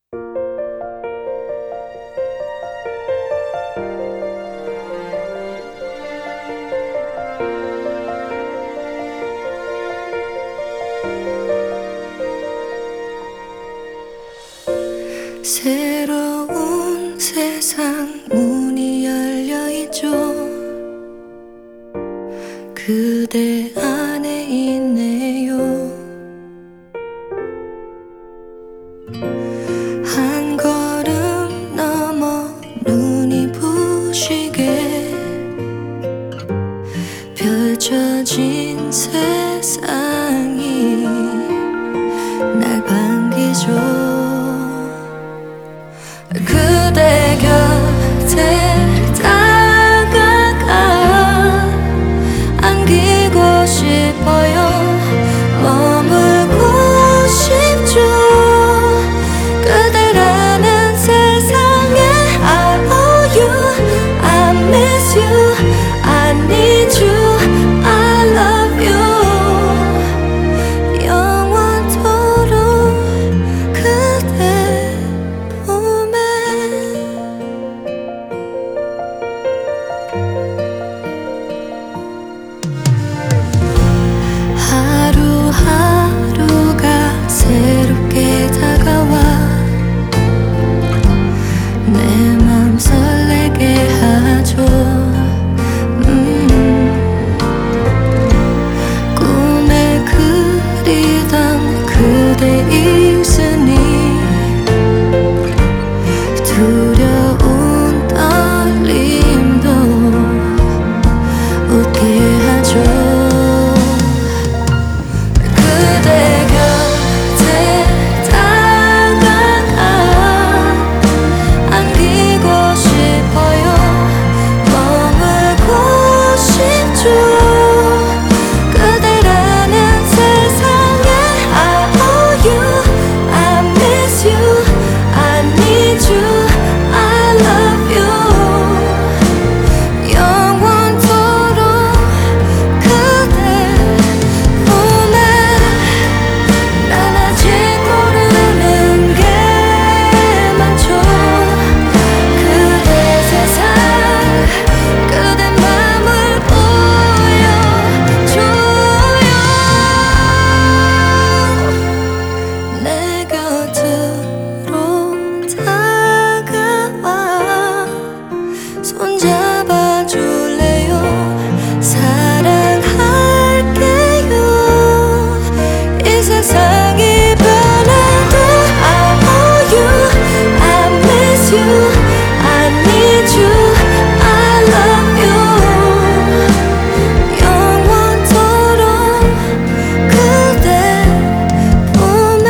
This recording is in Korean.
새로운 세상 문이 열려있죠. 그대 안에 있네요. 한 걸음 넘어 눈이 부시게 펼쳐진 세상이 날 반기죠. 그대 곁에 다가가 안기고 싶어요. 머물고 싶죠. 그대라는 세상에 I owe you, I miss you, I need you, I love you. 영원토록 그대 하루하루가 새롭게 다가와 내 맘 설레게 하죠. 꿈에 그리던 그대 있으니 두려운 떨림도 웃게 하죠. 손잡아줄래요? 사랑할게요. 이 세상이 변해도 I owe you, I miss you, I need you, I love you. 영원토록 그대 품에